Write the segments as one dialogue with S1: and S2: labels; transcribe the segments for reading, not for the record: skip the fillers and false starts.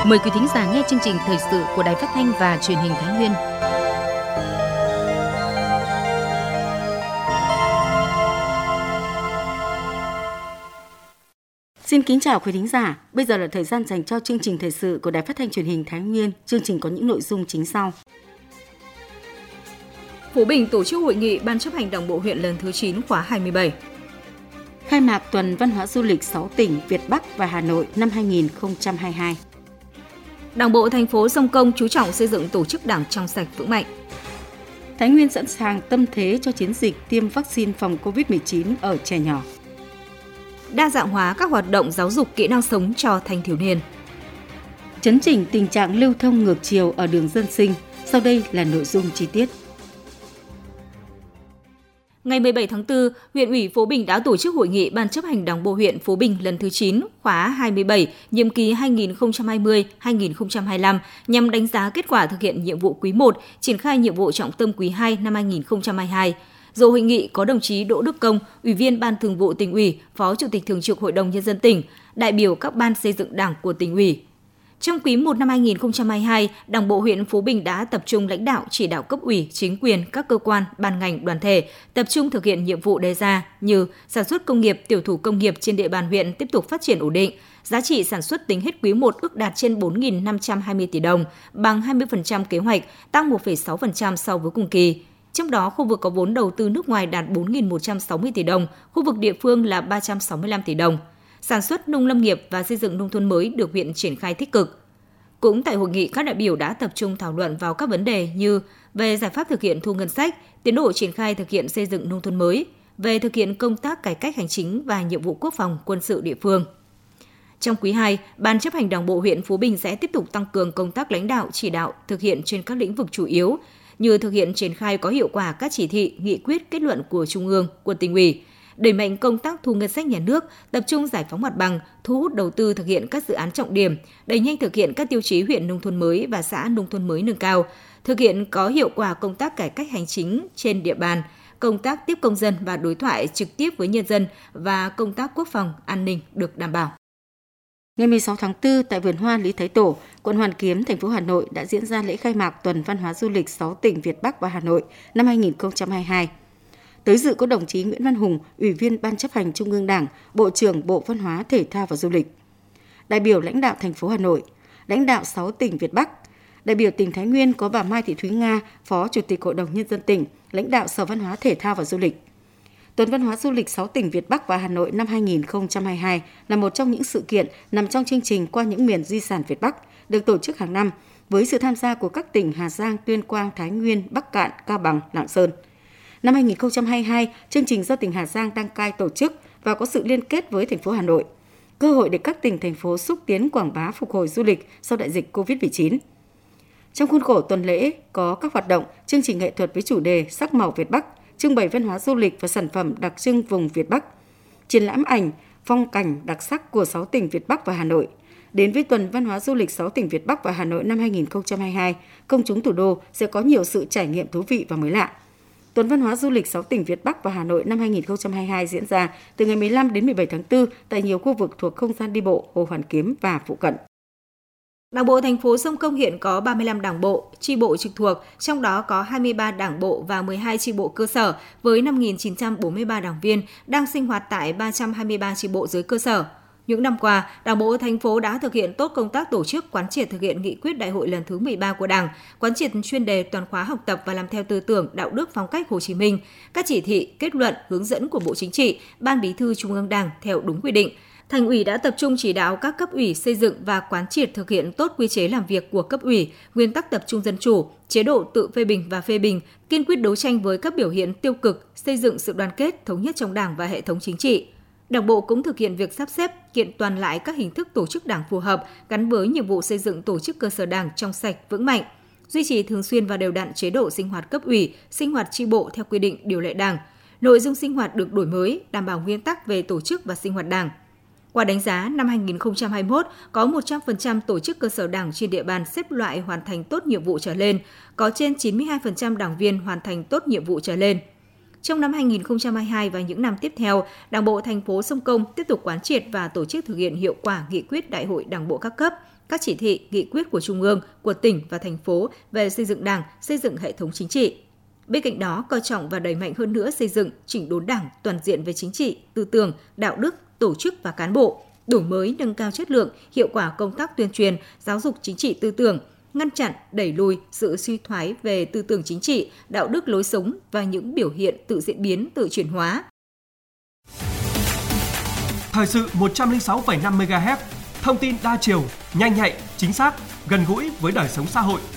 S1: Mời quý thính giả nghe chương trình thời sự của Đài Phát thanh và Truyền hình Thái Nguyên. Xin kính chào quý thính giả. Bây giờ là thời gian dành cho chương trình thời sự của Đài Phát thanh Truyền hình Thái Nguyên. Chương trình có những nội dung chính sau.
S2: Phú Bình tổ chức hội nghị Ban chấp hành Đảng bộ huyện lần thứ 9 khóa 27.
S1: Khai mạc tuần văn hóa du lịch 6 tỉnh Việt Bắc và Hà Nội năm 2022.
S2: Đảng bộ thành phố Sông Công chú trọng xây dựng tổ chức đảng trong sạch vững mạnh.
S1: Thái Nguyên sẵn sàng tâm thế cho chiến dịch tiêm vaccine phòng COVID-19 ở trẻ nhỏ.
S2: Đa dạng hóa các hoạt động giáo dục kỹ năng sống cho thanh thiếu niên.
S1: Chấn chỉnh tình trạng lưu thông ngược chiều ở đường Dân Sinh. Sau đây là nội dung chi tiết.
S2: Ngày 17 tháng 4, huyện ủy Phú Bình đã tổ chức hội nghị Ban chấp hành Đảng bộ huyện Phú Bình lần thứ 9, khóa 27, nhiệm kỳ 2020-2025 nhằm đánh giá kết quả thực hiện nhiệm vụ quý 1, triển khai nhiệm vụ trọng tâm quý 2 năm 2022. Dự hội nghị có đồng chí Đỗ Đức Công, Ủy viên Ban Thường vụ Tỉnh ủy, Phó Chủ tịch Thường trực Hội đồng Nhân dân tỉnh, đại biểu các ban xây dựng Đảng của tỉnh ủy. Trong quý 1 năm 2022, Đảng bộ huyện Phú Bình đã tập trung lãnh đạo chỉ đạo cấp ủy, chính quyền, các cơ quan, ban ngành, đoàn thể tập trung thực hiện nhiệm vụ đề ra như sản xuất công nghiệp, tiểu thủ công nghiệp trên địa bàn huyện tiếp tục phát triển ổn định. Giá trị sản xuất tính hết quý 1 ước đạt trên 4.520 tỷ đồng, bằng 20% kế hoạch, tăng 1,6% so với cùng kỳ. Trong đó, khu vực có vốn đầu tư nước ngoài đạt 4.160 tỷ đồng, khu vực địa phương là 365 tỷ đồng. Sản xuất nông lâm nghiệp và xây dựng nông thôn mới được huyện triển khai tích cực. Cũng tại hội nghị, các đại biểu đã tập trung thảo luận vào các vấn đề như về giải pháp thực hiện thu ngân sách, tiến độ triển khai thực hiện xây dựng nông thôn mới, về thực hiện công tác cải cách hành chính và nhiệm vụ quốc phòng quân sự địa phương. Trong quý 2, Ban chấp hành Đảng bộ huyện Phú Bình sẽ tiếp tục tăng cường công tác lãnh đạo, chỉ đạo thực hiện trên các lĩnh vực chủ yếu như thực hiện triển khai có hiệu quả các chỉ thị, nghị quyết, kết luận của Trung ương, của Tỉnh ủy, đẩy mạnh công tác thu ngân sách nhà nước, tập trung giải phóng mặt bằng, thu hút đầu tư thực hiện các dự án trọng điểm, đẩy nhanh thực hiện các tiêu chí huyện nông thôn mới và xã nông thôn mới nâng cao, thực hiện có hiệu quả công tác cải cách hành chính trên địa bàn, công tác tiếp công dân và đối thoại trực tiếp với nhân dân và công tác quốc phòng, an ninh được đảm bảo.
S1: Ngày 16 tháng 4, tại vườn hoa Lý Thái Tổ, quận Hoàn Kiếm, thành phố Hà Nội đã diễn ra lễ khai mạc tuần văn hóa du lịch 6 tỉnh Việt Bắc và Hà Nội năm 2022. Tới dự có đồng chí Nguyễn Văn Hùng, Ủy viên Ban chấp hành Trung ương Đảng, Bộ trưởng Bộ Văn hóa, Thể thao và Du lịch. Đại biểu lãnh đạo thành phố Hà Nội, lãnh đạo 6 tỉnh Việt Bắc. Đại biểu tỉnh Thái Nguyên có bà Mai Thị Thúy Nga, Phó Chủ tịch Hội đồng Nhân dân tỉnh, lãnh đạo Sở Văn hóa, Thể thao và Du lịch. Tuần văn hóa du lịch 6 tỉnh Việt Bắc và Hà Nội năm 2022 là một trong những sự kiện nằm trong chương trình Qua những miền di sản Việt Bắc, được tổ chức hàng năm với sự tham gia của các tỉnh Hà Giang, Tuyên Quang, Thái Nguyên, Bắc Kạn, Cao Bằng, Lạng Sơn. Năm 2022, chương trình do tỉnh Hà Giang đăng cai tổ chức và có sự liên kết với thành phố Hà Nội, cơ hội để các tỉnh, thành phố xúc tiến quảng bá phục hồi du lịch sau đại dịch COVID-19. Trong khuôn khổ tuần lễ có các hoạt động, chương trình nghệ thuật với chủ đề Sắc màu Việt Bắc, trưng bày văn hóa du lịch và sản phẩm đặc trưng vùng Việt Bắc, triển lãm ảnh, phong cảnh đặc sắc của 6 tỉnh Việt Bắc và Hà Nội. Đến với tuần văn hóa du lịch 6 tỉnh Việt Bắc và Hà Nội năm 2022, công chúng thủ đô sẽ có nhiều sự trải nghiệm thú vị và mới lạ. Tuần văn hóa du lịch 6 tỉnh Việt Bắc và Hà Nội năm 2022 diễn ra từ ngày 15 đến 17 tháng 4 tại nhiều khu vực thuộc không gian đi bộ Hồ Hoàn Kiếm và phụ cận.
S2: Đảng bộ thành phố Sông Công hiện có 35 đảng bộ, chi bộ trực thuộc, trong đó có 23 đảng bộ và 12 chi bộ cơ sở với 5.943 đảng viên đang sinh hoạt tại 323 chi bộ dưới cơ sở. Những năm qua, Đảng bộ thành phố đã thực hiện tốt công tác tổ chức quán triệt thực hiện nghị quyết đại hội lần thứ 13 của Đảng, quán triệt chuyên đề toàn khóa học tập và làm theo tư tưởng đạo đức phong cách Hồ Chí Minh, các chỉ thị, kết luận, hướng dẫn của Bộ Chính trị, Ban Bí thư Trung ương Đảng theo đúng quy định. Thành ủy đã tập trung chỉ đạo các cấp ủy xây dựng và quán triệt thực hiện tốt quy chế làm việc của cấp ủy, nguyên tắc tập trung dân chủ, chế độ tự phê bình và phê bình, kiên quyết đấu tranh với các biểu hiện tiêu cực, xây dựng sự đoàn kết, thống nhất trong Đảng và hệ thống chính trị. Đảng bộ cũng thực hiện việc sắp xếp, kiện toàn lại các hình thức tổ chức Đảng phù hợp gắn với nhiệm vụ xây dựng tổ chức cơ sở Đảng trong sạch, vững mạnh, duy trì thường xuyên và đều đặn chế độ sinh hoạt cấp ủy, sinh hoạt chi bộ theo quy định điều lệ Đảng. Nội dung sinh hoạt được đổi mới, đảm bảo nguyên tắc về tổ chức và sinh hoạt Đảng. Qua đánh giá, năm 2021 có 100% tổ chức cơ sở Đảng trên địa bàn xếp loại hoàn thành tốt nhiệm vụ trở lên, có trên 92% đảng viên hoàn thành tốt nhiệm vụ trở lên. Trong năm 2022 và những năm tiếp theo, Đảng bộ thành phố Sông Công tiếp tục quán triệt và tổ chức thực hiện hiệu quả nghị quyết Đại hội Đảng bộ các cấp, các chỉ thị, nghị quyết của Trung ương, của tỉnh và thành phố về xây dựng Đảng, xây dựng hệ thống chính trị. Bên cạnh đó, coi trọng và đẩy mạnh hơn nữa xây dựng chỉnh đốn Đảng toàn diện về chính trị, tư tưởng, đạo đức, tổ chức và cán bộ, đổi mới nâng cao chất lượng, hiệu quả công tác tuyên truyền, giáo dục chính trị tư tưởng, ngăn chặn, đẩy lùi sự suy thoái về tư tưởng chính trị, đạo đức lối sống và những biểu hiện tự diễn biến, tự chuyển hóa.
S3: Thời sự 106,5 MHz, thông tin đa chiều, nhanh nhạy, chính xác, gần gũi với đời sống xã hội.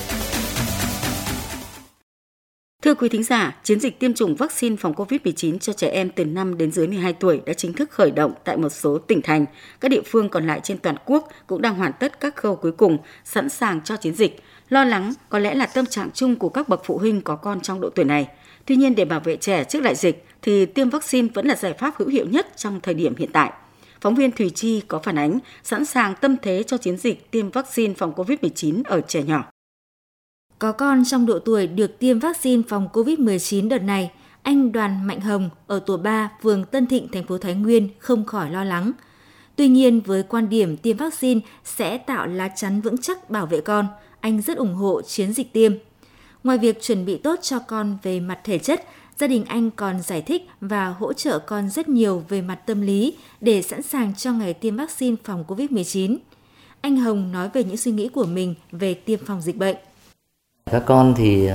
S1: Thưa quý thính giả, chiến dịch tiêm chủng vaccine phòng COVID-19 cho trẻ em từ 5 đến dưới 12 tuổi đã chính thức khởi động tại một số tỉnh thành. Các địa phương còn lại trên toàn quốc cũng đang hoàn tất các khâu cuối cùng, sẵn sàng cho chiến dịch. Lo lắng có lẽ là tâm trạng chung của các bậc phụ huynh có con trong độ tuổi này. Tuy nhiên, để bảo vệ trẻ trước đại dịch thì tiêm vaccine vẫn là giải pháp hữu hiệu nhất trong thời điểm hiện tại. Phóng viên Thùy Chi có phản ánh sẵn sàng tâm thế cho chiến dịch tiêm vaccine phòng COVID-19 ở trẻ nhỏ.
S4: Có con trong độ tuổi được tiêm vaccine phòng COVID-19 đợt này, anh Đoàn Mạnh Hồng ở tổ 3, phường Tân Thịnh, thành phố Thái Nguyên không khỏi lo lắng. Tuy nhiên, với quan điểm tiêm vaccine sẽ tạo lá chắn vững chắc bảo vệ con, anh rất ủng hộ chiến dịch tiêm. Ngoài việc chuẩn bị tốt cho con về mặt thể chất, gia đình anh còn giải thích và hỗ trợ con rất nhiều về mặt tâm lý để sẵn sàng cho ngày tiêm vaccine phòng COVID-19. Anh Hồng nói về những suy nghĩ của mình về tiêm phòng dịch bệnh.
S5: Các con thì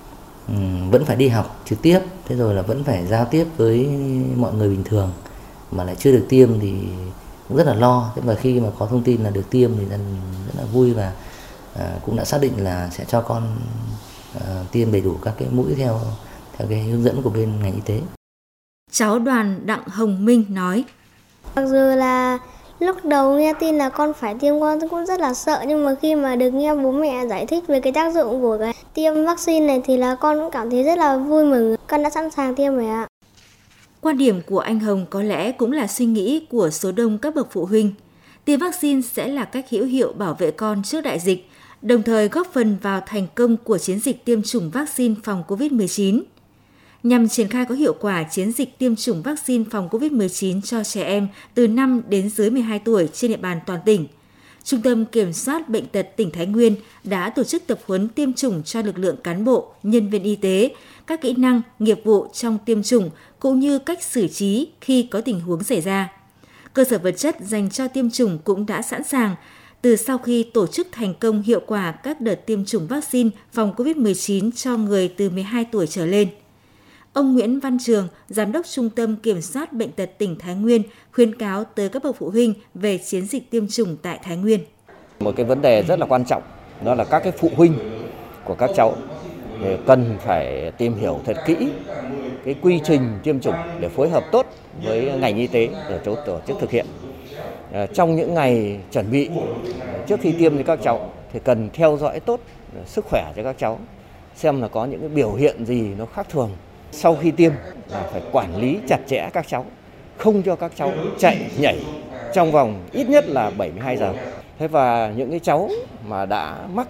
S5: vẫn phải đi học trực tiếp, thế rồi là vẫn phải giao tiếp với mọi người bình thường, mà lại chưa được tiêm thì cũng rất là lo. Thế mà khi mà có thông tin là được tiêm thì rất là vui và cũng đã xác định là sẽ cho con tiêm đầy đủ các cái mũi theo cái hướng dẫn của bên ngành y tế.
S4: Cháu Đoàn Đặng Hồng Minh nói:
S6: Mặc dù là lúc đầu nghe tin là con phải tiêm, con cũng rất là sợ, nhưng mà khi mà được nghe bố mẹ giải thích về cái tác dụng của cái tiêm vaccine này thì là con cũng cảm thấy rất là vui mừng. Con đã sẵn sàng tiêm rồi ạ.
S4: Quan điểm của anh Hồng có lẽ cũng là suy nghĩ của số đông các bậc phụ huynh. Tiêm vaccine sẽ là cách hữu hiệu bảo vệ con trước đại dịch, đồng thời góp phần vào thành công của chiến dịch tiêm chủng vaccine phòng COVID-19. Nhằm triển khai có hiệu quả chiến dịch tiêm chủng vaccine phòng COVID-19 cho trẻ em từ 5 đến dưới 12 tuổi trên địa bàn toàn tỉnh, Trung tâm Kiểm soát Bệnh tật tỉnh Thái Nguyên đã tổ chức tập huấn tiêm chủng cho lực lượng cán bộ, nhân viên y tế, các kỹ năng, nghiệp vụ trong tiêm chủng cũng như cách xử trí khi có tình huống xảy ra. Cơ sở vật chất dành cho tiêm chủng cũng đã sẵn sàng từ sau khi tổ chức thành công hiệu quả các đợt tiêm chủng vaccine phòng COVID-19 cho người từ 12 tuổi trở lên. Ông Nguyễn Văn Trường, Giám đốc Trung tâm Kiểm soát Bệnh tật tỉnh Thái Nguyên khuyến cáo tới các bậc phụ huynh về chiến dịch tiêm chủng tại Thái Nguyên.
S7: Một cái vấn đề rất là quan trọng đó là các cái phụ huynh của các cháu cần phải tìm hiểu thật kỹ cái quy trình tiêm chủng để phối hợp tốt với ngành y tế để tổ chức thực hiện. Trong những ngày chuẩn bị trước khi tiêm cho các cháu thì cần theo dõi tốt sức khỏe cho các cháu, xem là có những cái biểu hiện gì nó khác thường. Sau khi tiêm là phải quản lý chặt chẽ các cháu, không cho các cháu chạy nhảy trong vòng ít nhất là 72 giờ. Thế và những cái cháu mà đã mắc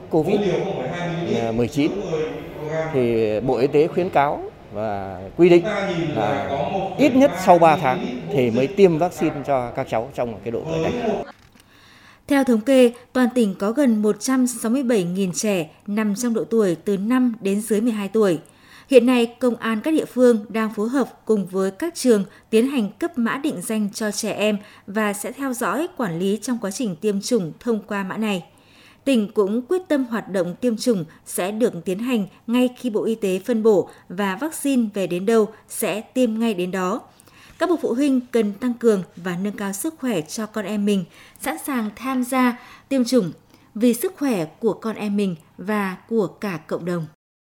S7: COVID-19 thì Bộ Y tế khuyến cáo và quy định là ít nhất sau 3 tháng thì mới tiêm vaccine cho các cháu trong cái độ tuổi này.
S4: Theo thống kê, toàn tỉnh có gần 167.000 trẻ nằm trong độ tuổi từ 5 đến dưới 12 tuổi. Hiện nay, Công an các địa phương đang phối hợp cùng với các trường tiến hành cấp mã định danh cho trẻ em và sẽ theo dõi, quản lý trong quá trình tiêm chủng thông qua mã này. Tỉnh cũng quyết tâm hoạt động tiêm chủng sẽ được tiến hành ngay khi Bộ Y tế phân bổ và vaccine về đến đâu sẽ tiêm ngay đến đó. Các bậc phụ huynh cần tăng cường và nâng cao sức khỏe cho con em mình, sẵn sàng tham gia tiêm chủng vì sức khỏe của con em mình và của cả cộng đồng.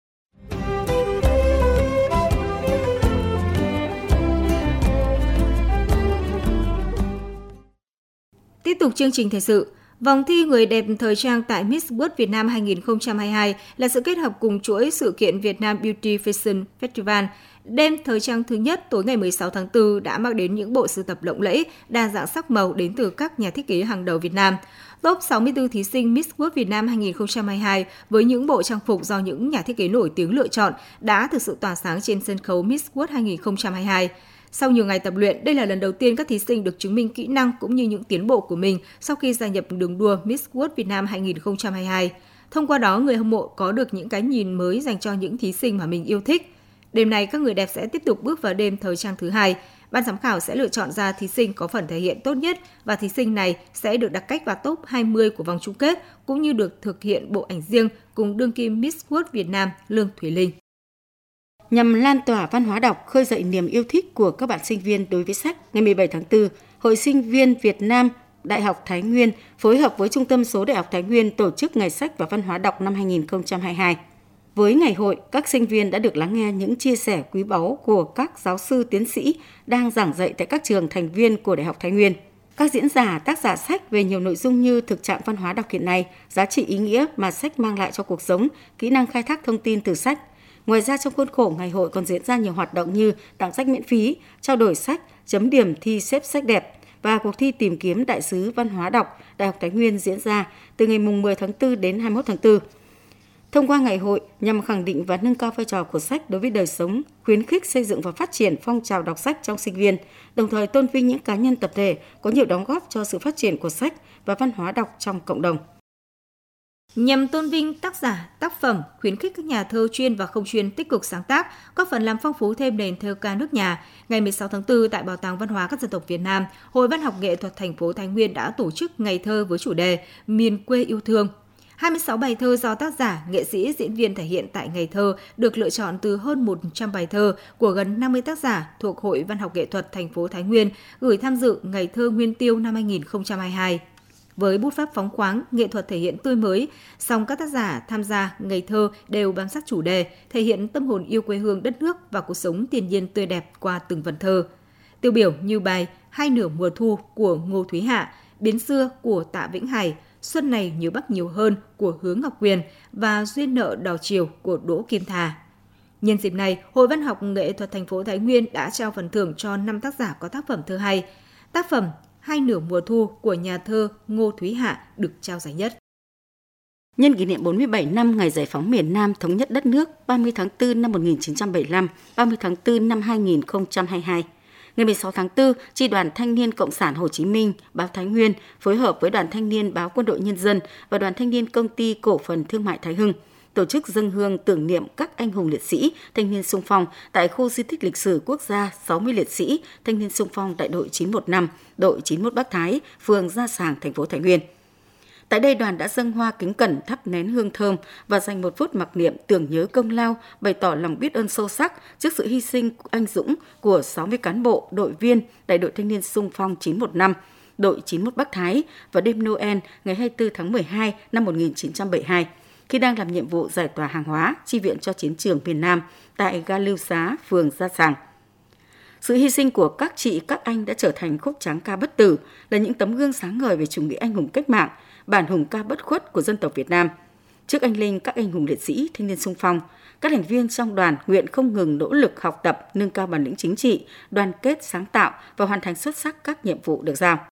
S2: Tiếp tục chương trình thời sự. Vòng thi người đẹp thời trang tại Miss World Việt Nam 2022 là sự kết hợp cùng chuỗi sự kiện Việt Nam Beauty Fashion Festival Đêm thời trang thứ nhất tối ngày 16 tháng 4 đã mang đến những bộ sưu tập lộng lẫy, đa dạng sắc màu đến từ các nhà thiết kế hàng đầu Việt Nam. Top 64 thí sinh Miss World Việt Nam 2022 với những bộ trang phục do những nhà thiết kế nổi tiếng lựa chọn đã thực sự tỏa sáng trên sân khấu Miss World 2022. Sau nhiều ngày tập luyện, đây là lần đầu tiên các thí sinh được chứng minh kỹ năng cũng như những tiến bộ của mình sau khi gia nhập đường đua Miss World Việt Nam 2022. Thông qua đó, người hâm mộ có được những cái nhìn mới dành cho những thí sinh mà mình yêu thích. Đêm nay, các người đẹp sẽ tiếp tục bước vào đêm thời trang thứ hai. Ban giám khảo sẽ lựa chọn ra thí sinh có phần thể hiện tốt nhất và thí sinh này sẽ được đặt cách vào top 20 của vòng chung kết, cũng như được thực hiện bộ ảnh riêng cùng đương kim Miss World Việt Nam Lương Thùy Linh.
S1: Nhằm lan tỏa văn hóa đọc, khơi dậy niềm yêu thích của các bạn sinh viên đối với sách, ngày 17 tháng 4, Hội Sinh viên Việt Nam Đại học Thái Nguyên phối hợp với Trung tâm số Đại học Thái Nguyên tổ chức Ngày sách và Văn hóa đọc năm 2022. Với ngày hội, các sinh viên đã được lắng nghe những chia sẻ quý báu của các giáo sư tiến sĩ đang giảng dạy tại các trường thành viên của Đại học Thái Nguyên. Các diễn giả, tác giả sách về nhiều nội dung như thực trạng văn hóa đọc hiện nay, giá trị ý nghĩa mà sách mang lại cho cuộc sống, kỹ năng khai thác thông tin từ sách. Ngoài ra, trong khuôn khổ ngày hội còn diễn ra nhiều hoạt động như tặng sách miễn phí, trao đổi sách, chấm điểm thi xếp sách đẹp và cuộc thi tìm kiếm đại sứ văn hóa đọc Đại học Thái Nguyên diễn ra từ ngày 10 tháng 4 đến 21 tháng 4. Thông qua ngày hội nhằm khẳng định và nâng cao vai trò của sách đối với đời sống, khuyến khích xây dựng và phát triển phong trào đọc sách trong sinh viên, đồng thời tôn vinh những cá nhân tập thể có nhiều đóng góp cho sự phát triển của sách và văn hóa đọc trong cộng đồng.
S2: Nhằm tôn vinh tác giả, tác phẩm, khuyến khích các nhà thơ chuyên và không chuyên tích cực sáng tác, góp phần làm phong phú thêm nền thơ ca nước nhà, ngày 16 tháng 4 tại Bảo tàng Văn hóa các dân tộc Việt Nam, Hội Văn học Nghệ thuật thành phố Thái Nguyên đã tổ chức ngày thơ với chủ đề Miền quê yêu thương. 26 bài thơ do tác giả, nghệ sĩ, diễn viên thể hiện tại ngày thơ được lựa chọn từ hơn 100 bài thơ của gần 50 tác giả thuộc Hội Văn học Nghệ thuật thành phố Thái Nguyên gửi tham dự ngày thơ Nguyên Tiêu năm 2022. Với bút pháp phóng khoáng, nghệ thuật thể hiện tươi mới, song các tác giả tham gia ngày thơ đều bám sát chủ đề, thể hiện tâm hồn yêu quê hương đất nước và cuộc sống thiên nhiên tươi đẹp qua từng vần thơ. Tiêu biểu như bài Hai nửa mùa thu của Ngô Thúy Hạ, Biến xưa của Tạ Vĩnh Hải, Xuân này nhớ Bắc nhiều hơn của Hứa Ngọc Quyền và Duyên nợ đào chiều của Đỗ Kim Thà. Nhân dịp này, Hội Văn học Nghệ thuật thành phố Thái Nguyên đã trao phần thưởng cho 5 tác giả có tác phẩm thơ hay. Tác phẩm Hai nửa mùa thu của nhà thơ Ngô Thúy Hạ được trao giải nhất.
S1: Nhân kỷ niệm 47 năm ngày giải phóng miền Nam thống nhất đất nước 30 tháng 4 năm 1975, 30 tháng 4 năm 2022. Ngày 16 tháng 4, Chi đoàn Thanh niên Cộng sản Hồ Chí Minh, báo Thái Nguyên phối hợp với Đoàn Thanh niên báo Quân đội Nhân dân và Đoàn Thanh niên Công ty Cổ phần Thương mại Thái Hưng tổ chức dâng hương tưởng niệm các anh hùng liệt sĩ, thanh niên xung phong tại khu di tích lịch sử quốc gia 60 liệt sĩ, thanh niên xung phong đại đội 915, đội 91 Bắc Thái, phường Gia Sàng, thành phố Thái Nguyên. Tại đây, đoàn đã dâng hoa kính cẩn, thắp nén hương thơm và dành 1 phút mặc niệm tưởng nhớ công lao, bày tỏ lòng biết ơn sâu sắc trước sự hy sinh anh dũng của 60 cán bộ, đội viên đại đội thanh niên xung phong 915, đội 91 Bắc Thái vào đêm Noel ngày 24 tháng 12 năm 1972, khi đang làm nhiệm vụ giải tỏa hàng hóa, chi viện cho chiến trường miền Nam tại ga Lưu Xá, phường Gia Sàng. Sự hy sinh của các chị, các anh đã trở thành khúc tráng ca bất tử, là những tấm gương sáng ngời về chủ nghĩa anh hùng cách mạng, bản hùng ca bất khuất của dân tộc Việt Nam. Trước anh linh các anh hùng liệt sĩ, thanh niên xung phong, các thành viên trong đoàn nguyện không ngừng nỗ lực học tập, nâng cao bản lĩnh chính trị, đoàn kết, sáng tạo và hoàn thành xuất sắc các nhiệm vụ được giao.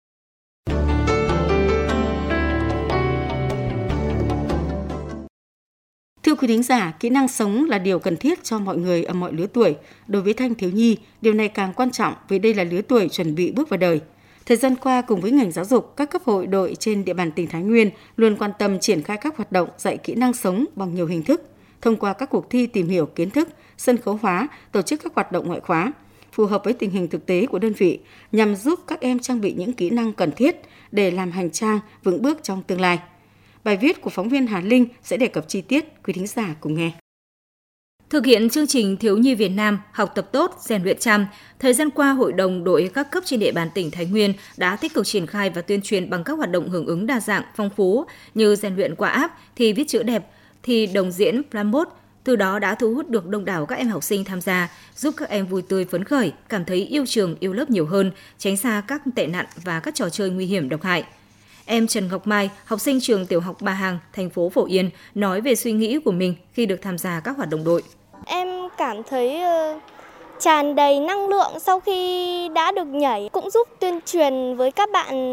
S1: Thưa quý thính giả, kỹ năng sống là điều cần thiết cho mọi người ở mọi lứa tuổi. Đối với thanh thiếu nhi, điều này càng quan trọng vì đây là lứa tuổi chuẩn bị bước vào đời. Thời gian qua, cùng với ngành giáo dục, các cấp hội đội trên địa bàn tỉnh Thái Nguyên luôn quan tâm triển khai các hoạt động dạy kỹ năng sống bằng nhiều hình thức, thông qua các cuộc thi tìm hiểu kiến thức, sân khấu hóa, tổ chức các hoạt động ngoại khóa, phù hợp với tình hình thực tế của đơn vị, nhằm giúp các em trang bị những kỹ năng cần thiết để làm hành trang vững bước trong tương lai. Bài viết của phóng viên Hà Linh sẽ đề cập chi tiết, quý thính giả cùng nghe.
S2: Thực hiện chương trình Thiếu nhi Việt Nam học tập tốt, rèn luyện chăm, thời gian qua Hội đồng đội các cấp trên địa bàn tỉnh Thái Nguyên đã tích cực triển khai và tuyên truyền bằng các hoạt động hưởng ứng đa dạng, phong phú như rèn luyện qua app, thi viết chữ đẹp, thi đồng diễn Plamot. Từ đó đã thu hút được đông đảo các em học sinh tham gia, giúp các em vui tươi phấn khởi, cảm thấy yêu trường, yêu lớp nhiều hơn, tránh xa các tệ nạn và các trò chơi nguy hiểm độc hại. Em Trần Ngọc Mai, học sinh trường tiểu học Ba Hàng, thành phố Phổ Yên, nói về suy nghĩ của mình khi được tham gia các hoạt động đội.
S6: Em cảm thấy tràn đầy năng lượng sau khi đã được nhảy, cũng giúp tuyên truyền với các bạn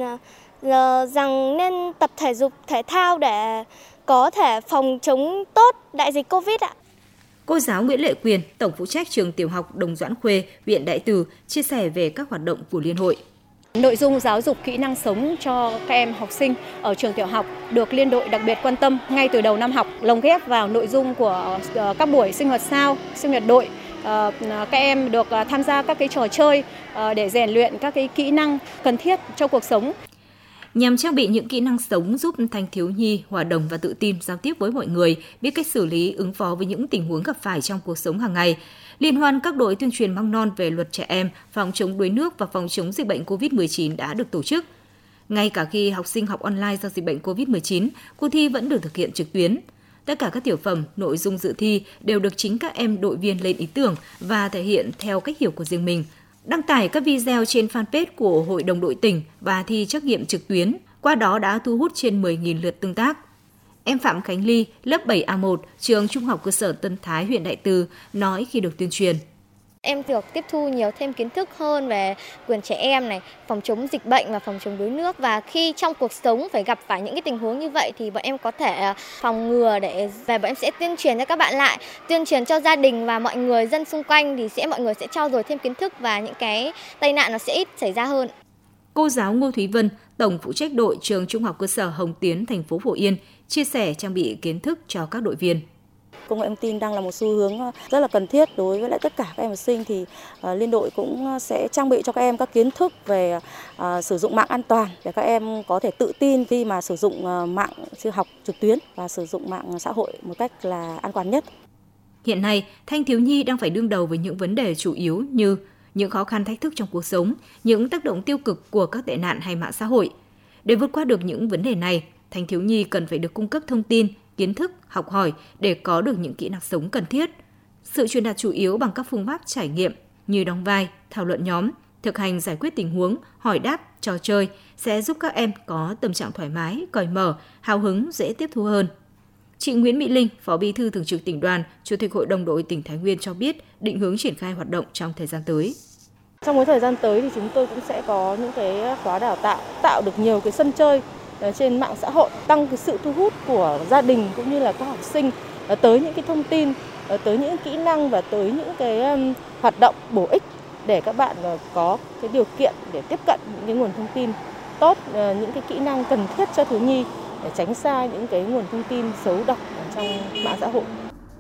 S6: rằng nên tập thể dục thể thao để có thể phòng chống tốt đại dịch Covid ạ.
S2: Cô giáo Nguyễn Lệ Quyền, tổng phụ trách trường tiểu học Đồng Doãn Khuê, huyện Đại Từ, chia sẻ về các hoạt động của liên hội.
S8: Nội dung giáo dục kỹ năng sống cho các em học sinh ở trường tiểu học được liên đội đặc biệt quan tâm ngay từ đầu năm học, lồng ghép vào nội dung của các buổi sinh hoạt sao, sinh hoạt đội. Các em được tham gia các cái trò chơi để rèn luyện các cái kỹ năng cần thiết cho cuộc sống.
S2: Nhằm trang bị những kỹ năng sống giúp thanh thiếu nhi hòa đồng và tự tin giao tiếp với mọi người, biết cách xử lý, ứng phó với những tình huống gặp phải trong cuộc sống hàng ngày. Liên hoan các đội tuyên truyền mầm non về luật trẻ em, phòng chống đuối nước và phòng chống dịch bệnh COVID-19 đã được tổ chức. Ngay cả khi học sinh học online do dịch bệnh COVID-19, cuộc thi vẫn được thực hiện trực tuyến. Tất cả các tiểu phẩm, nội dung dự thi đều được chính các em đội viên lên ý tưởng và thể hiện theo cách hiểu của riêng mình. Đăng tải các video trên fanpage của Hội đồng đội tỉnh và thi trắc nghiệm trực tuyến, qua đó đã thu hút trên 10.000 lượt tương tác. Em Phạm Khánh Ly, lớp 7A1, trường Trung học cơ sở Tân Thái, huyện Đại Từ, nói khi được tuyên truyền.
S6: Em được tiếp thu nhiều thêm kiến thức hơn về quyền trẻ em này, phòng chống dịch bệnh và phòng chống đuối nước, và khi trong cuộc sống phải gặp phải những cái tình huống như vậy thì bọn em có thể phòng ngừa bọn em sẽ tuyên truyền cho các bạn lại, tuyên truyền cho gia đình và mọi người dân xung quanh thì mọi người sẽ trau dồi thêm kiến thức và những cái tai nạn nó sẽ ít xảy ra hơn.
S2: Cô giáo Ngô Thúy Vân, tổng phụ trách đội trường Trung học cơ sở Hồng Tiến, thành phố Phổ Yên, chia sẻ trang bị kiến thức cho các đội viên.
S9: Công nghệ thông tin đang là một xu hướng rất là cần thiết đối với lại tất cả các em học sinh, thì liên đội cũng sẽ trang bị cho các em các kiến thức về sử dụng mạng an toàn để các em có thể tự tin khi mà sử dụng mạng học trực tuyến và sử dụng mạng xã hội một cách là an toàn nhất.
S2: Hiện nay, thanh thiếu nhi đang phải đương đầu với những vấn đề chủ yếu như những khó khăn thách thức trong cuộc sống, những tác động tiêu cực của các tệ nạn hay mạng xã hội. Để vượt qua được những vấn đề này, thanh thiếu nhi cần phải được cung cấp thông tin, kiến thức, học hỏi để có được những kỹ năng sống cần thiết. Sự truyền đạt chủ yếu bằng các phương pháp trải nghiệm như đóng vai, thảo luận nhóm, thực hành giải quyết tình huống, hỏi đáp, trò chơi sẽ giúp các em có tâm trạng thoải mái, cởi mở, hào hứng, dễ tiếp thu hơn. Chị Nguyễn Mỹ Linh, Phó Bí thư Thường trực Tỉnh đoàn, Chủ tịch Hội đồng đội tỉnh Thái Nguyên cho biết định hướng triển khai hoạt động trong thời gian tới.
S9: Trong cái thời gian tới thì chúng tôi cũng sẽ có những cái khóa đào tạo được nhiều cái sân chơi trên mạng xã hội, tăng cái sự thu hút của gia đình cũng như là các học sinh tới những cái thông tin, tới những kỹ năng và tới những cái hoạt động bổ ích để các bạn có cái điều kiện để tiếp cận những cái nguồn thông tin tốt, những cái kỹ năng cần thiết cho thiếu nhi để tránh xa những cái nguồn thông tin xấu độc trong mạng xã hội.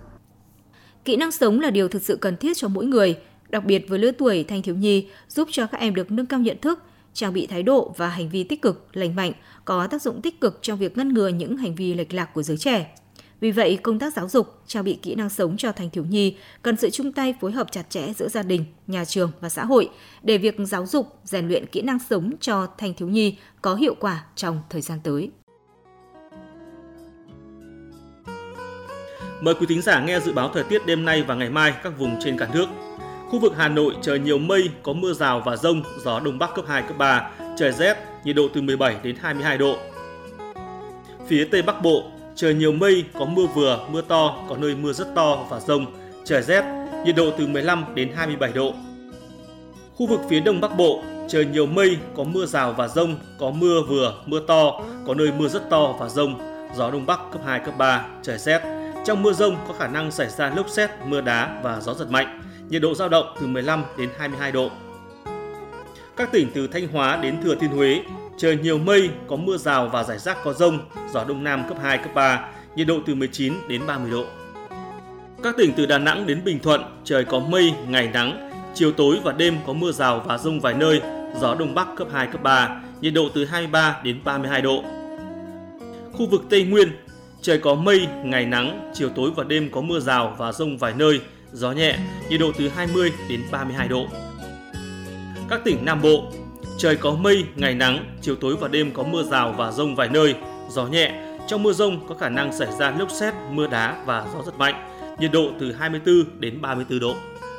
S2: Kỹ năng sống là điều thực sự cần thiết cho mỗi người, đặc biệt với lứa tuổi thanh thiếu nhi, giúp cho các em được nâng cao nhận thức, trang bị thái độ và hành vi tích cực, lành mạnh, có tác dụng tích cực trong việc ngăn ngừa những hành vi lệch lạc của giới trẻ. Vì vậy, công tác giáo dục, trang bị kỹ năng sống cho thanh thiếu nhi cần sự chung tay phối hợp chặt chẽ giữa gia đình, nhà trường và xã hội để việc giáo dục, rèn luyện kỹ năng sống cho thanh thiếu nhi có hiệu quả trong thời gian tới.
S10: Mời quý thính giả nghe dự báo thời tiết đêm nay và ngày mai các vùng trên cả nước. Khu vực Hà Nội trời nhiều mây, có mưa rào và dông, gió Đông Bắc cấp 2, cấp 3, trời rét, nhiệt độ từ 17 đến 22 độ. Phía Tây Bắc Bộ, trời nhiều mây, có mưa vừa, mưa to, có nơi mưa rất to và dông, trời rét, nhiệt độ từ 15 đến 27 độ. Khu vực phía Đông Bắc Bộ, trời nhiều mây, có mưa rào và dông, có mưa vừa, mưa to, có nơi mưa rất to và dông, gió Đông Bắc cấp 2, cấp 3, trời rét. Trong mưa dông có khả năng xảy ra lốc sét, mưa đá và gió giật mạnh. Nhiệt độ dao động từ 15 đến 22 độ. Các tỉnh từ Thanh Hóa đến Thừa Thiên Huế, trời nhiều mây, có mưa rào và rải rác có dông, gió Đông Nam cấp 2, cấp 3, nhiệt độ từ 19 đến 30 độ. Các tỉnh từ Đà Nẵng đến Bình Thuận, trời có mây, ngày nắng, chiều tối và đêm có mưa rào và dông vài nơi, gió Đông Bắc cấp 2, cấp 3, nhiệt độ từ 23 đến 32 độ. Khu vực Tây Nguyên, trời có mây, ngày nắng, chiều tối và đêm có mưa rào và dông vài nơi, gió nhẹ, nhiệt độ từ 20 đến 32 độ. Các tỉnh Nam Bộ, trời có mây, ngày nắng, chiều tối và đêm có mưa rào và dông vài nơi, gió nhẹ, trong mưa dông có khả năng xảy ra lốc sét, mưa đá và gió giật mạnh, nhiệt độ từ 24 đến 34 độ.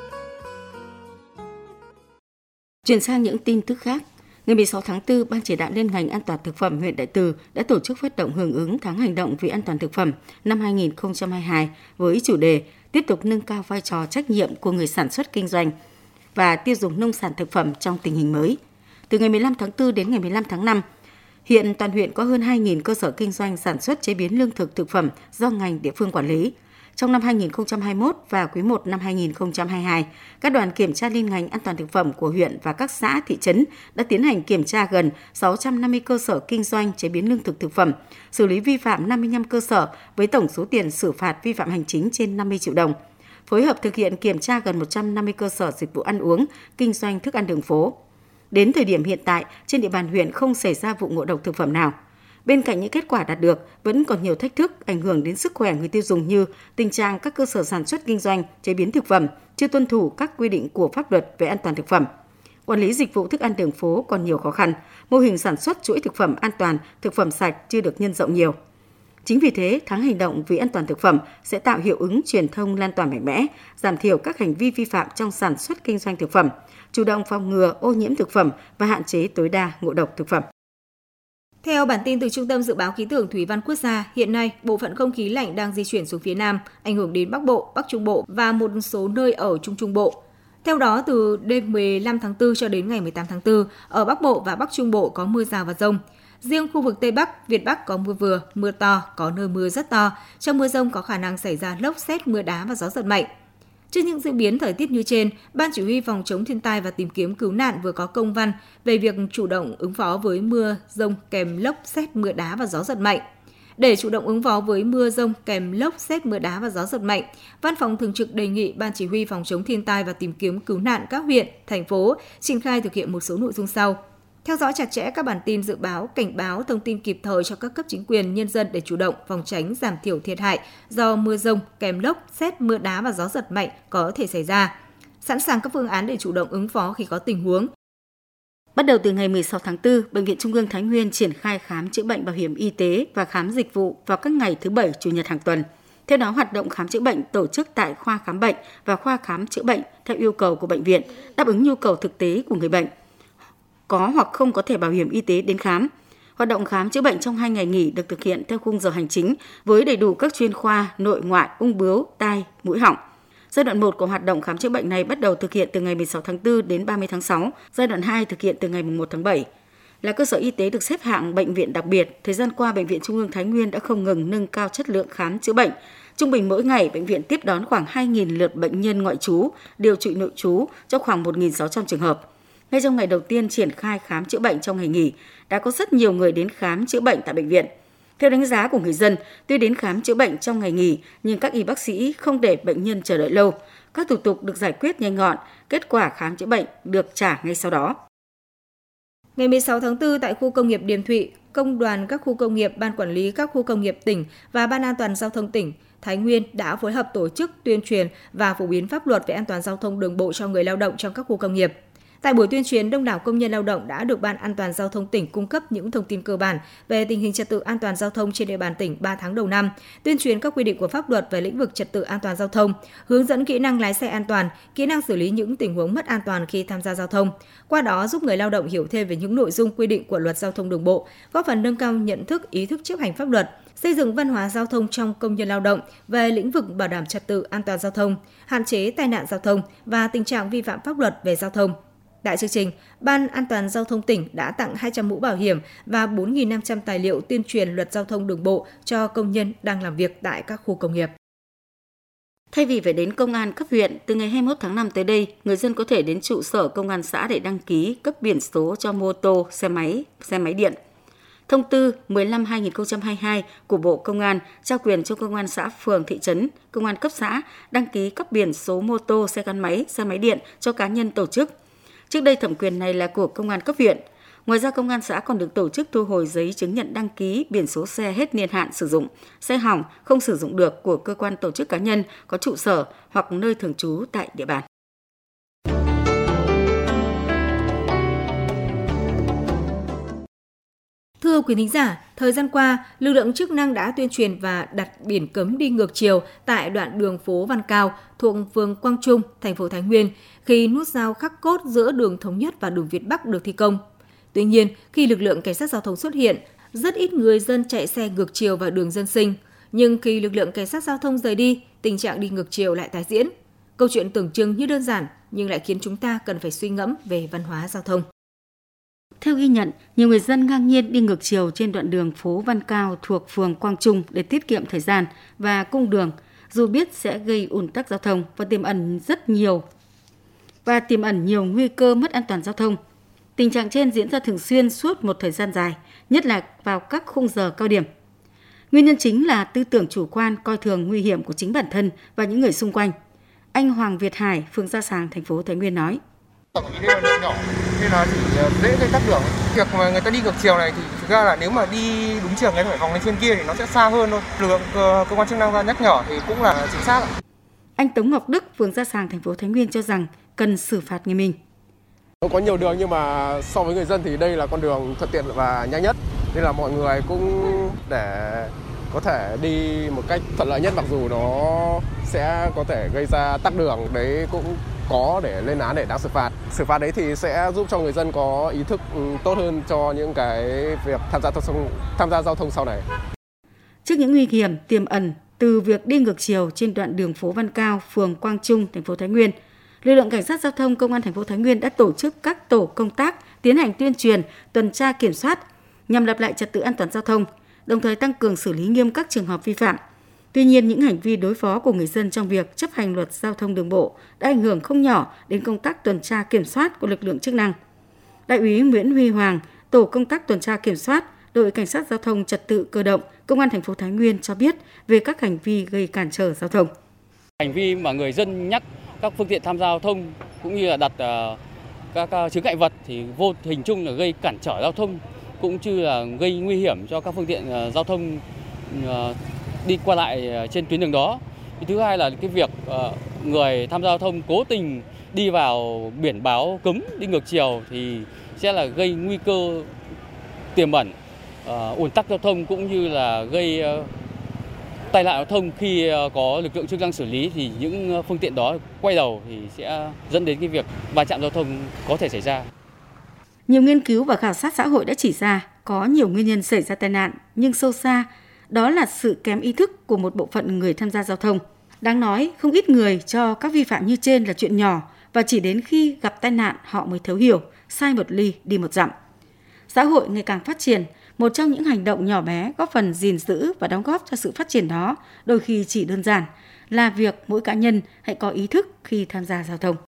S1: Chuyển sang những tin tức khác. Ngày 16 tháng 4, Ban chỉ đạo liên ngành an toàn thực phẩm huyện Đại Từ đã tổ chức phát động hưởng ứng tháng hành động vì an toàn thực phẩm năm 2022 với chủ đề tiếp tục nâng cao vai trò trách nhiệm của người sản xuất kinh doanh và tiêu dùng nông sản thực phẩm trong tình hình mới. Từ ngày 15 tháng 4 đến ngày 15 tháng 5, hiện toàn huyện có hơn 2.000 cơ sở kinh doanh sản xuất chế biến lương thực thực phẩm do ngành địa phương quản lý. Trong năm 2021 và quý 1 năm 2022, các đoàn kiểm tra liên ngành an toàn thực phẩm của huyện và các xã, thị trấn đã tiến hành kiểm tra gần 650 cơ sở kinh doanh chế biến lương thực thực phẩm, xử lý vi phạm 55 cơ sở với tổng số tiền xử phạt vi phạm hành chính trên 50 triệu đồng. Phối hợp thực hiện kiểm tra gần 150 cơ sở dịch vụ ăn uống, kinh doanh thức ăn đường phố. Đến thời điểm hiện tại, trên địa bàn huyện không xảy ra vụ ngộ độc thực phẩm nào. Bên cạnh những kết quả đạt được, vẫn còn nhiều thách thức ảnh hưởng đến sức khỏe người tiêu dùng như tình trạng các cơ sở sản xuất kinh doanh, chế biến thực phẩm chưa tuân thủ các quy định của pháp luật về an toàn thực phẩm. Quản lý dịch vụ thức ăn đường phố còn nhiều khó khăn, mô hình sản xuất chuỗi thực phẩm an toàn, thực phẩm sạch chưa được nhân rộng nhiều. Chính vì thế, tháng hành động vì an toàn thực phẩm sẽ tạo hiệu ứng truyền thông lan tỏa mạnh mẽ, giảm thiểu các hành vi vi phạm trong sản xuất kinh doanh thực phẩm, chủ động phòng ngừa ô nhiễm thực phẩm và hạn chế tối đa ngộ độc thực phẩm.
S2: Theo bản tin từ Trung tâm Dự báo Khí tượng Thủy văn Quốc gia, hiện nay bộ phận không khí lạnh đang di chuyển xuống phía Nam, ảnh hưởng đến Bắc Bộ, Bắc Trung Bộ và một số nơi ở Trung Trung Bộ. Theo đó, từ đêm 15 tháng 4 cho đến ngày 18 tháng 4, ở Bắc Bộ và Bắc Trung Bộ có mưa rào và dông. Riêng khu vực Tây Bắc, Việt Bắc có mưa vừa, mưa to, có nơi mưa rất to. Trong mưa dông có khả năng xảy ra lốc sét, mưa đá và gió giật mạnh. Trước những diễn biến thời tiết như trên, Ban Chỉ huy Phòng chống thiên tai và tìm kiếm cứu nạn vừa có công văn về việc chủ động ứng phó với mưa dông kèm lốc sét, mưa đá và gió giật mạnh. Để chủ động ứng phó với mưa dông kèm lốc sét, mưa đá và gió giật mạnh, Văn phòng Thường trực đề nghị Ban Chỉ huy Phòng chống thiên tai và tìm kiếm cứu nạn các huyện, thành phố triển khai thực hiện một số nội dung sau. Theo dõi chặt chẽ các bản tin dự báo, cảnh báo, thông tin kịp thời cho các cấp chính quyền, nhân dân để chủ động phòng tránh giảm thiểu thiệt hại do mưa dông kèm lốc, sét, mưa đá và gió giật mạnh có thể xảy ra. Sẵn sàng các phương án để chủ động ứng phó khi có tình huống.
S1: Bắt đầu từ ngày 16 tháng 4, Bệnh viện Trung ương Thái Nguyên triển khai khám chữa bệnh bảo hiểm y tế và khám dịch vụ vào các ngày thứ Bảy, Chủ nhật hàng tuần. Theo đó, hoạt động khám chữa bệnh tổ chức tại khoa khám bệnh và khoa khám chữa bệnh theo yêu cầu của bệnh viện, đáp ứng nhu cầu thực tế của người bệnh có hoặc không có thẻ bảo hiểm y tế đến khám. Hoạt động khám chữa bệnh trong 2 ngày nghỉ được thực hiện theo khung giờ hành chính với đầy đủ các chuyên khoa nội ngoại, ung bướu, tai, mũi họng. Giai đoạn 1 của hoạt động khám chữa bệnh này bắt đầu thực hiện từ ngày 16 tháng 4 đến 30 tháng 6, giai đoạn 2 thực hiện từ ngày 1 tháng 7. Là cơ sở y tế được xếp hạng bệnh viện đặc biệt, thời gian qua Bệnh viện Trung ương Thái Nguyên đã không ngừng nâng cao chất lượng khám chữa bệnh. Trung bình mỗi ngày, bệnh viện tiếp đón khoảng 2.000 lượt bệnh nhân ngoại trú, điều trị nội trú cho khoảng 1.600 trường hợp. Ngay trong ngày đầu tiên triển khai khám chữa bệnh trong ngày nghỉ, đã có rất nhiều người đến khám chữa bệnh tại bệnh viện. Theo đánh giá của người dân, tuy đến khám chữa bệnh trong ngày nghỉ, nhưng các y bác sĩ không để bệnh nhân chờ đợi lâu. Các thủ tục được giải quyết nhanh gọn, kết quả khám chữa bệnh được trả ngay sau đó.
S2: Ngày 16 tháng 4 tại khu công nghiệp Điềm Thụy, Công đoàn các khu công nghiệp, Ban quản lý các khu công nghiệp tỉnh và Ban an toàn giao thông tỉnh Thái Nguyên đã phối hợp tổ chức tuyên truyền và phổ biến pháp luật về an toàn giao thông đường bộ cho người lao động trong các khu công nghiệp. Tại buổi tuyên truyền, đông đảo công nhân lao động đã được Ban an toàn giao thông tỉnh cung cấp những thông tin cơ bản về tình hình trật tự an toàn giao thông trên địa bàn tỉnh 3 tháng đầu năm, tuyên truyền các quy định của pháp luật về lĩnh vực trật tự an toàn giao thông, hướng dẫn kỹ năng lái xe an toàn, kỹ năng xử lý những tình huống mất an toàn khi tham gia giao thông. Qua đó giúp người lao động hiểu thêm về những nội dung quy định của Luật Giao thông đường bộ, góp phần nâng cao nhận thức, ý thức chấp hành pháp luật, xây dựng văn hóa giao thông trong công nhân lao động về lĩnh vực bảo đảm trật tự an toàn giao thông, hạn chế tai nạn giao thông và tình trạng vi phạm pháp luật về giao thông. Tại chương trình, Ban an toàn giao thông tỉnh đã tặng 200 mũ bảo hiểm và 4.500 tài liệu tuyên truyền Luật Giao thông đường bộ cho công nhân đang làm việc tại các khu công nghiệp.
S1: Thay vì phải đến công an cấp huyện, từ ngày 21 tháng 5 tới đây, người dân có thể đến trụ sở công an xã để đăng ký cấp biển số cho mô tô, xe máy điện. Thông tư 15/2022 của Bộ Công an trao quyền cho công an xã, phường, thị trấn, công an cấp xã đăng ký cấp biển số mô tô, xe gắn máy, xe máy điện cho cá nhân tổ chức. Trước đây thẩm quyền này là của công an cấp huyện. Ngoài ra, công an xã còn được tổ chức thu hồi giấy chứng nhận đăng ký biển số xe hết niên hạn sử dụng, xe hỏng không sử dụng được của cơ quan tổ chức cá nhân có trụ sở hoặc nơi thường trú tại địa bàn.
S2: Thưa quý thính giả, thời gian qua, lực lượng chức năng đã tuyên truyền và đặt biển cấm đi ngược chiều tại đoạn đường phố Văn Cao thuộc phường Quang Trung, thành phố Thái Nguyên khi nút giao khắc cốt giữa đường Thống Nhất và đường Việt Bắc được thi công. Tuy nhiên, khi lực lượng cảnh sát giao thông xuất hiện, rất ít người dân chạy xe ngược chiều vào đường dân sinh. Nhưng khi lực lượng cảnh sát giao thông rời đi, tình trạng đi ngược chiều lại tái diễn. Câu chuyện tưởng chừng như đơn giản nhưng lại khiến chúng ta cần phải suy ngẫm về văn hóa giao thông.
S1: Theo ghi nhận, nhiều người dân ngang nhiên đi ngược chiều trên đoạn đường phố Văn Cao thuộc phường Quang Trung để tiết kiệm thời gian và cung đường, dù biết sẽ gây ùn tắc giao thông và tiềm ẩn nhiều nguy cơ mất an toàn giao thông. Tình trạng trên diễn ra thường xuyên suốt một thời gian dài, nhất là vào các khung giờ cao điểm. Nguyên nhân chính là tư tưởng chủ quan coi thường nguy hiểm của chính bản thân và những người xung quanh. Anh Hoàng Việt Hải, phường Gia Sàng, thành phố Thái Nguyên nói.
S11: Đây là đường nhỏ nên là chỉ dễ gây tắc đường. Việc mà người ta đi ngược chiều này thì thực ra là nếu mà đi đúng chiều người ta phải vòng lên trên kia thì nó sẽ xa hơn thôi. Lực lượng cơ quan chức năng ra nhắc nhở thì cũng là chính xác.
S1: Anh Tống Ngọc Đức, phường Gia Sàng, thành phố Thái Nguyên cho rằng cần xử phạt nghiêm minh.
S12: Có nhiều đường nhưng mà so với người dân thì đây là con đường thuận tiện và nhanh nhất. Nên là mọi người cũng để có thể đi một cách thuận lợi nhất, mặc dù nó sẽ có thể gây ra tắc đường, đấy cũng có để lên án để đáng xử phạt. Xử phạt đấy thì sẽ giúp cho người dân có ý thức tốt hơn cho những cái việc tham gia giao thông sau này.
S1: Trước những nguy hiểm tiềm ẩn từ việc đi ngược chiều trên đoạn đường phố Văn Cao, phường Quang Trung, thành phố Thái Nguyên, lực lượng cảnh sát giao thông công an thành phố Thái Nguyên đã tổ chức các tổ công tác tiến hành tuyên truyền, tuần tra kiểm soát nhằm lập lại trật tự an toàn giao thông, đồng thời tăng cường xử lý nghiêm các trường hợp vi phạm. Tuy nhiên, những hành vi đối phó của người dân trong việc chấp hành luật giao thông đường bộ đã ảnh hưởng không nhỏ đến công tác tuần tra kiểm soát của lực lượng chức năng. Đại úy Nguyễn Huy Hoàng, tổ công tác tuần tra kiểm soát, đội cảnh sát giao thông trật tự cơ động, công an thành phố Thái Nguyên cho biết về các hành vi gây cản trở giao thông.
S13: Hành vi mà người dân nhắc các phương tiện tham gia giao thông cũng như là đặt các chướng ngại vật thì vô hình chung là gây cản trở giao thông, cũng như là gây nguy hiểm cho các phương tiện giao thông đi qua lại trên tuyến đường đó. Thứ hai là cái việc người tham gia giao thông cố tình đi vào biển báo cấm đi ngược chiều thì sẽ là gây nguy cơ tiềm ẩn ùn tắc giao thông, cũng như là gây tai nạn giao thông. Khi có lực lượng chức năng xử lý thì những phương tiện đó quay đầu thì sẽ dẫn đến cái việc va chạm giao thông có thể xảy ra.
S1: Nhiều nghiên cứu và khảo sát xã hội đã chỉ ra có nhiều nguyên nhân xảy ra tai nạn, nhưng sâu xa đó là sự kém ý thức của một bộ phận người tham gia giao thông. Đáng nói, không ít người cho các vi phạm như trên là chuyện nhỏ và chỉ đến khi gặp tai nạn họ mới thấu hiểu, sai một ly đi một dặm. Xã hội ngày càng phát triển, một trong những hành động nhỏ bé góp phần gìn giữ và đóng góp cho sự phát triển đó đôi khi chỉ đơn giản là việc mỗi cá nhân hãy có ý thức khi tham gia giao thông.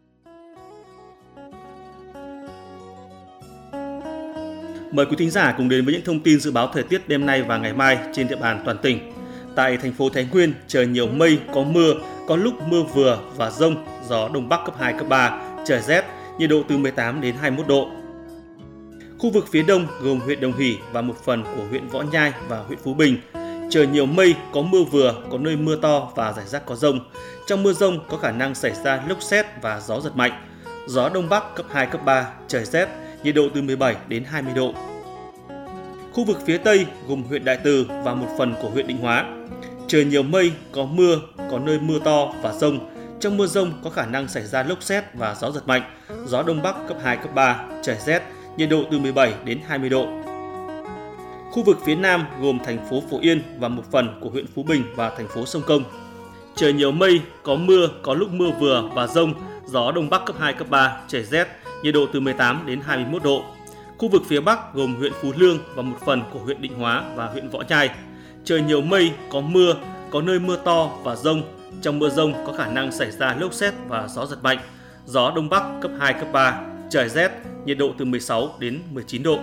S10: Mời quý thính giả cùng đến với những thông tin dự báo thời tiết đêm nay và ngày mai trên địa bàn toàn tỉnh. Tại thành phố Thái Nguyên, trời nhiều mây, có mưa, có lúc mưa vừa và dông, gió đông bắc cấp 2, cấp 3, trời rét, nhiệt độ từ 18 đến 21 độ. Khu vực phía đông gồm huyện Đồng Hỷ và một phần của huyện Võ Nhai và huyện Phú Bình. Trời nhiều mây, có mưa vừa, có nơi mưa to và rải rác có dông. Trong mưa dông có khả năng xảy ra lốc sét và gió giật mạnh. Gió đông bắc cấp 2, cấp 3, trời rét, nhiệt độ từ 17 đến 20 độ. Khu vực phía tây gồm huyện Đại Từ và một phần của huyện Định Hóa. Trời nhiều mây, có mưa, có nơi mưa to và dông. Trong mưa dông có khả năng xảy ra lốc sét và gió giật mạnh. Gió đông bắc cấp 2, cấp 3, trời rét, nhiệt độ từ 17 đến 20 độ. Khu vực phía nam gồm thành phố Phổ Yên và một phần của huyện Phú Bình và thành phố Sông Công. Trời nhiều mây, có mưa, có lúc mưa vừa và dông, gió đông bắc cấp 2, cấp 3, trời rét, nhiệt độ từ 18 đến 21 độ. Khu vực phía bắc gồm huyện Phú Lương và một phần của huyện Định Hóa và huyện Võ Nhai. Trời nhiều mây, có mưa, có nơi mưa to và dông. Trong mưa dông có khả năng xảy ra lốc sét và gió giật mạnh. Gió đông bắc cấp 2, cấp 3, trời rét, nhiệt độ từ 16 đến 19 độ.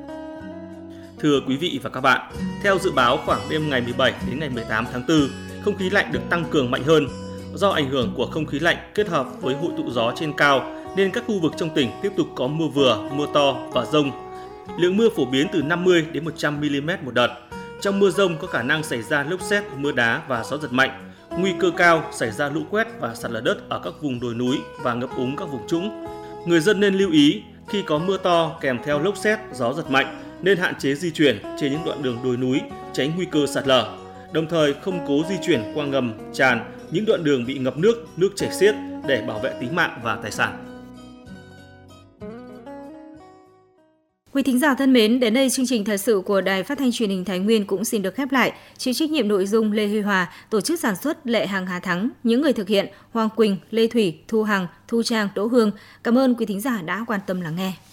S10: Thưa quý vị và các bạn, theo dự báo khoảng đêm ngày 17 đến ngày 18 tháng 4, không khí lạnh được tăng cường mạnh hơn. Do ảnh hưởng của không khí lạnh kết hợp với hội tụ gió trên cao nên các khu vực trong tỉnh tiếp tục có mưa vừa, mưa to và dông. Lượng mưa phổ biến từ 50 đến 100 mm một đợt. Trong mưa dông có khả năng xảy ra lốc sét, mưa đá và gió giật mạnh. Nguy cơ cao xảy ra lũ quét và sạt lở đất ở các vùng đồi núi và ngập úng các vùng trũng. Người dân nên lưu ý khi có mưa to kèm theo lốc sét, gió giật mạnh nên hạn chế di chuyển trên những đoạn đường đồi núi, tránh nguy cơ sạt lở. Đồng thời không cố di chuyển qua ngầm, tràn, những đoạn đường bị ngập nước, nước chảy xiết để bảo vệ tính mạng và tài sản.
S2: Quý thính giả thân mến, đến đây chương trình thời sự của Đài Phát thanh Truyền hình Thái Nguyên cũng xin được khép lại. Chịu trách nhiệm nội dung Lê Huy Hòa, tổ chức sản xuất Lệ Hằng Hà Thắng, những người thực hiện Hoàng Quỳnh, Lê Thủy, Thu Hằng, Thu Trang, Đỗ Hương. Cảm ơn quý thính giả đã quan tâm lắng nghe.